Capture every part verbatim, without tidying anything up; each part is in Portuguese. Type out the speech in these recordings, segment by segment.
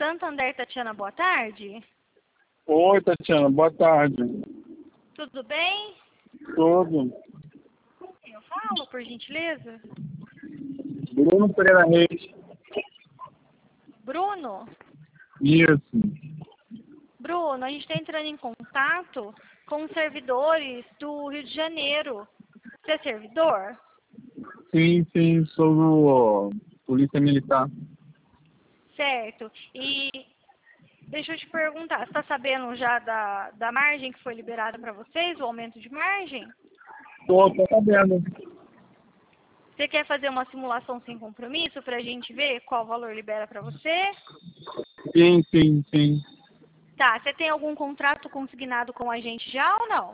Santander, Tatiana, boa tarde. Oi, Tatiana, boa tarde. Tudo bem? Tudo. Eu falo, por gentileza. Bruno Pereira Reis. Bruno? Isso. Bruno, a gente está entrando em contato com os servidores do Rio de Janeiro. Você é servidor? Sim, sim, sou do Polícia Militar. Certo. E deixa eu te perguntar, você está sabendo já da, da margem que foi liberada para vocês, o aumento de margem? Tô, tô sabendo. Você quer fazer uma simulação sem compromisso para a gente ver qual valor libera para você? Sim, sim, sim. Tá, você tem algum contrato consignado com a gente já ou não?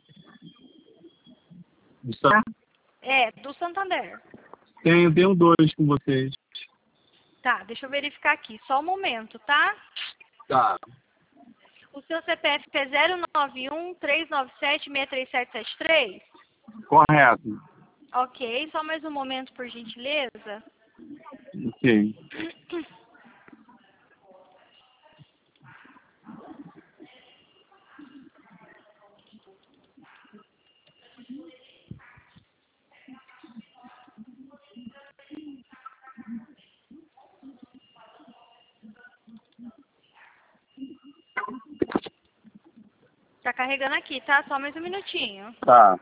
Tá? É, do Santander. Tenho, tenho dois com vocês. Tá, deixa eu verificar aqui, só um momento, tá? Tá. O seu C P F é zero nove um, três nove sete, seis três sete sete três? Correto. Ok, só mais um momento, por gentileza. Ok. Tá carregando aqui, tá? Só mais um minutinho. Tá.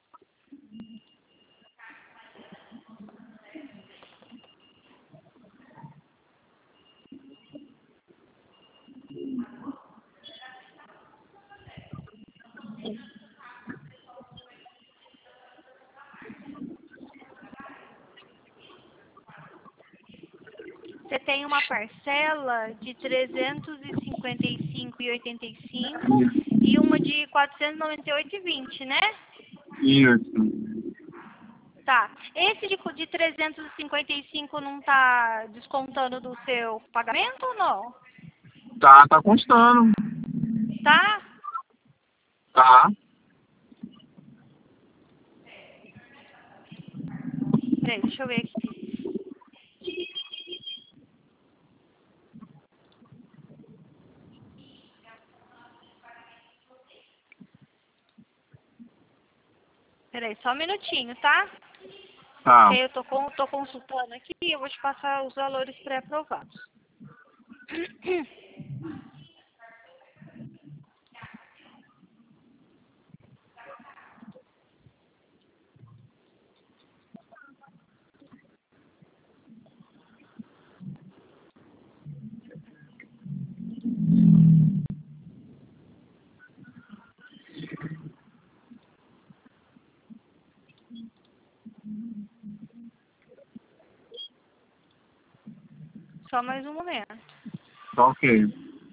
Você tem uma parcela de trezentos e cinquenta e cinco reais e oitenta e cinco centavos e uma de quatrocentos e noventa e oito reais e vinte centavos, né? Isso. Tá. Esse de, de trezentos e cinquenta e cinco não tá descontando do seu pagamento ou não? Tá, tá constando. Tá? Tá. Peraí, deixa eu ver aqui. Peraí, só um minutinho, tá? Tá. Porque eu tô, com, tô consultando aqui e eu vou te passar os valores pré-aprovados. Só mais um momento. Tá ok.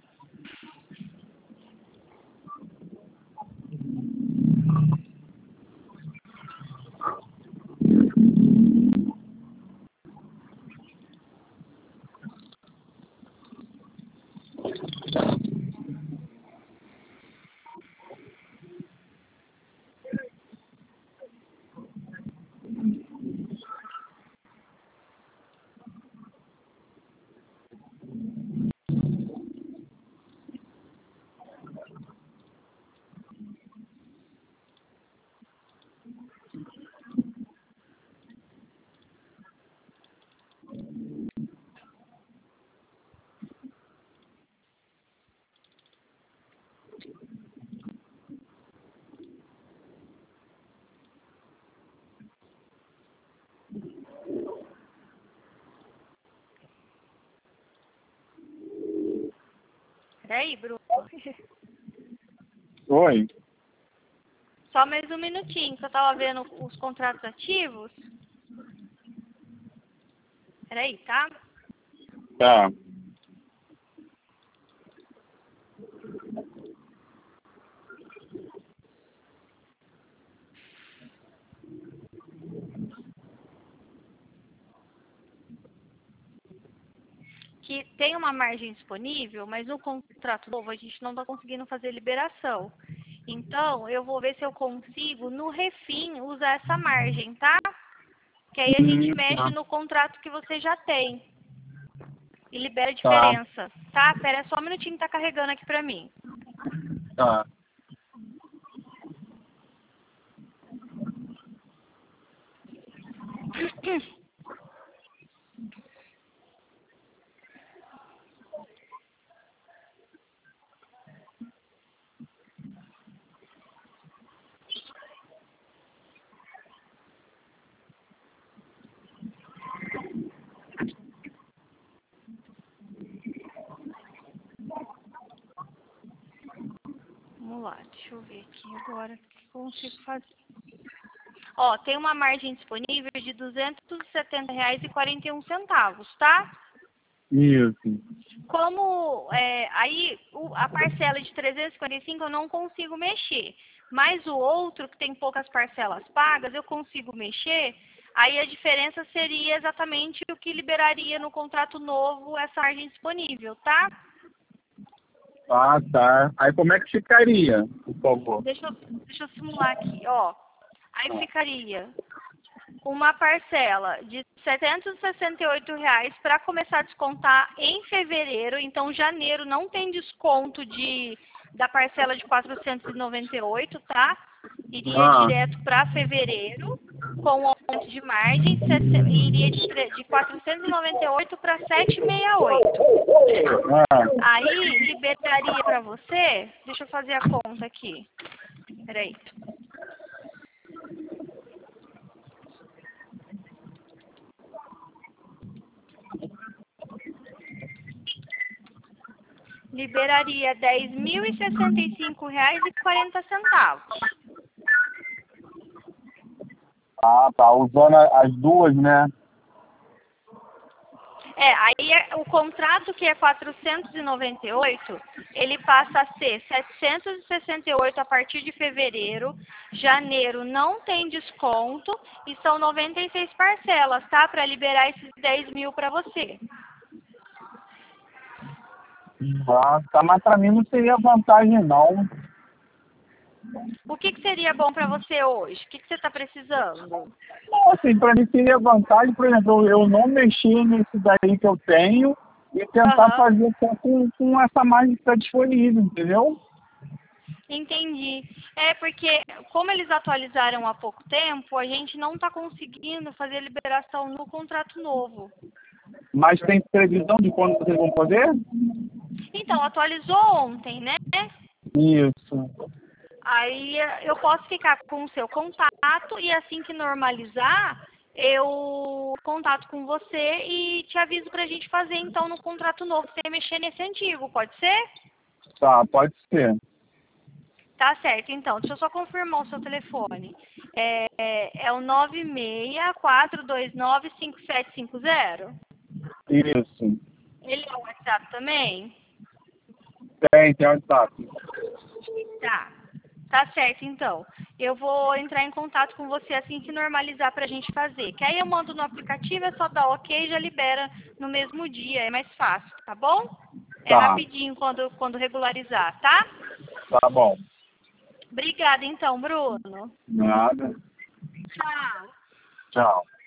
Peraí, Bruno. Oi. Só mais um minutinho, que eu tava vendo os contratos ativos. Peraí, tá? Tá. Que tem uma margem disponível, mas no contrato novo a gente não está conseguindo fazer liberação. Então, eu vou ver se eu consigo, no refim, usar essa margem, tá? Que aí a gente Hum, mexe tá. no contrato que você já tem. e libera a diferença, tá? Pera só um minutinho que tá carregando aqui pra mim. Tá. Vamos lá, deixa eu ver aqui agora o que eu consigo fazer. Ó, tem uma margem disponível de duzentos e setenta reais e quarenta e um centavos, tá? Isso. Como é, aí o, a parcela de trezentos e quarenta e cinco eu não consigo mexer, mas o outro que tem poucas parcelas pagas eu consigo mexer, aí a diferença seria exatamente o que liberaria no contrato novo essa margem disponível, tá? Ah, tá. Aí como é que ficaria, por favor? Deixa eu, deixa eu simular aqui, ó. Aí ficaria uma parcela de setecentos e sessenta e oito reais para começar a descontar em fevereiro. Então, janeiro não tem desconto de, da parcela de quatrocentos e noventa e oito, tá? Iria Ah. direto para fevereiro, com o aumento de margem, iria de, de quatrocentos e noventa e oito para setecentos e sessenta e oito. Ah. Aí, liberaria para você, deixa eu fazer a conta aqui. Peraí. Liberaria dez mil e sessenta e cinco reais e quarenta centavos. Ah, tá. Usando as duas, né? É, aí é- o contrato que é quatrocentos e noventa e oito, ele passa a ser setecentos e sessenta e oito a partir de fevereiro. Janeiro não tem desconto e são noventa e seis parcelas, tá? Para liberar esses dez mil para você. Ah, tá. Mas pra mim não seria vantagem, não. O que, que seria bom para você hoje? O que, que você está precisando? Não, assim, pra mim seria vantagem, por exemplo, eu não mexer nesse daí que eu tenho e tentar Aham. fazer com, com, com essa margem que está disponível, entendeu? Entendi. É porque, como eles atualizaram há pouco tempo, a gente não está conseguindo fazer liberação no contrato novo. Mas tem previsão de quando vocês vão poder? Então, atualizou ontem, né? Isso. Aí eu posso ficar com o seu contato e assim que normalizar, eu contato com você e te aviso pra gente fazer então no contrato novo, sem mexer nesse antigo, pode ser? Tá, pode ser. Tá certo, então. Deixa eu só confirmar o seu telefone. É, é, é o nove seis quatro dois nove cinco sete cinco zero? Isso. Ele é o WhatsApp também? Tem, tem WhatsApp. Tá. Tá certo, então. Eu vou entrar em contato com você assim que normalizar pra gente fazer. Que aí eu mando no aplicativo, é só dar ok e já libera no mesmo dia. É mais fácil, tá bom? É Tá. rapidinho quando, quando regularizar, tá? Tá bom. Obrigada, então, Bruno. Nada. Tchau. Tchau.